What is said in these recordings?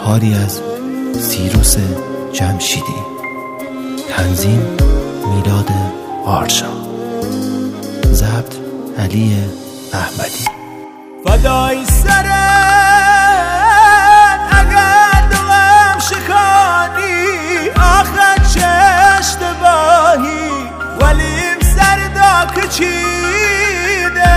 کاری از سیروس جمشیدی. تنظیم میلاد آرشا. ضبط علی احمدی. فدای سرت اگر دلم شکانی، آخه چه اشتباهی ولیم سردا کچیده،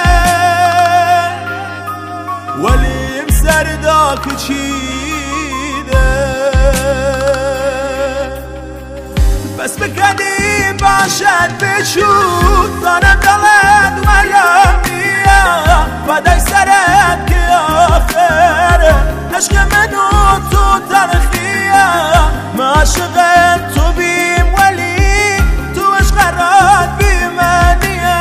ولیم سردا کچیده. بس بکدی باشد بچود دانم دلت ویامیا، فدای سرت که آخره عشق منو تو تلخیه. ما عاشق تو بیم ولی تو عشق رات بیمانیه.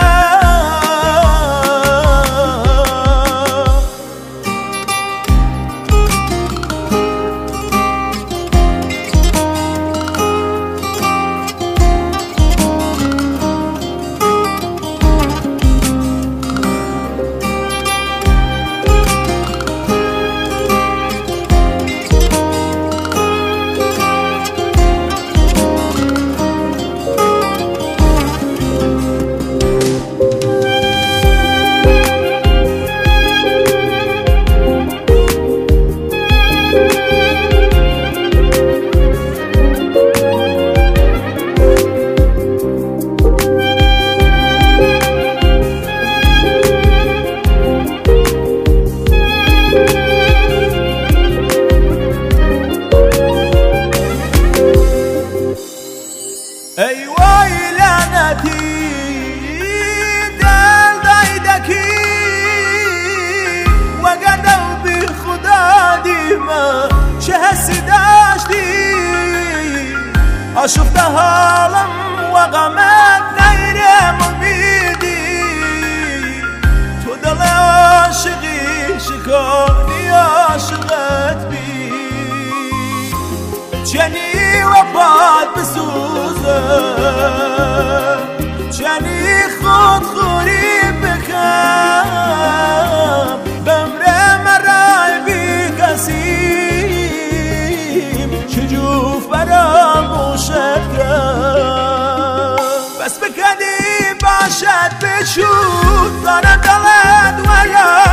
ای وای لعنتی دل دایدکی وگدو بی خدا دیما چه حسی داشتی. آشفته حالم و غمت غیر امیدی، تو دل عاشقی شکانی عاشقت بی جنی و باد بسوزه، جنی خود خوری بکم بمره مرای بی کسیم چه جوف فراموشت کرد. بس بکدی باشد بچود دانم دلت ویا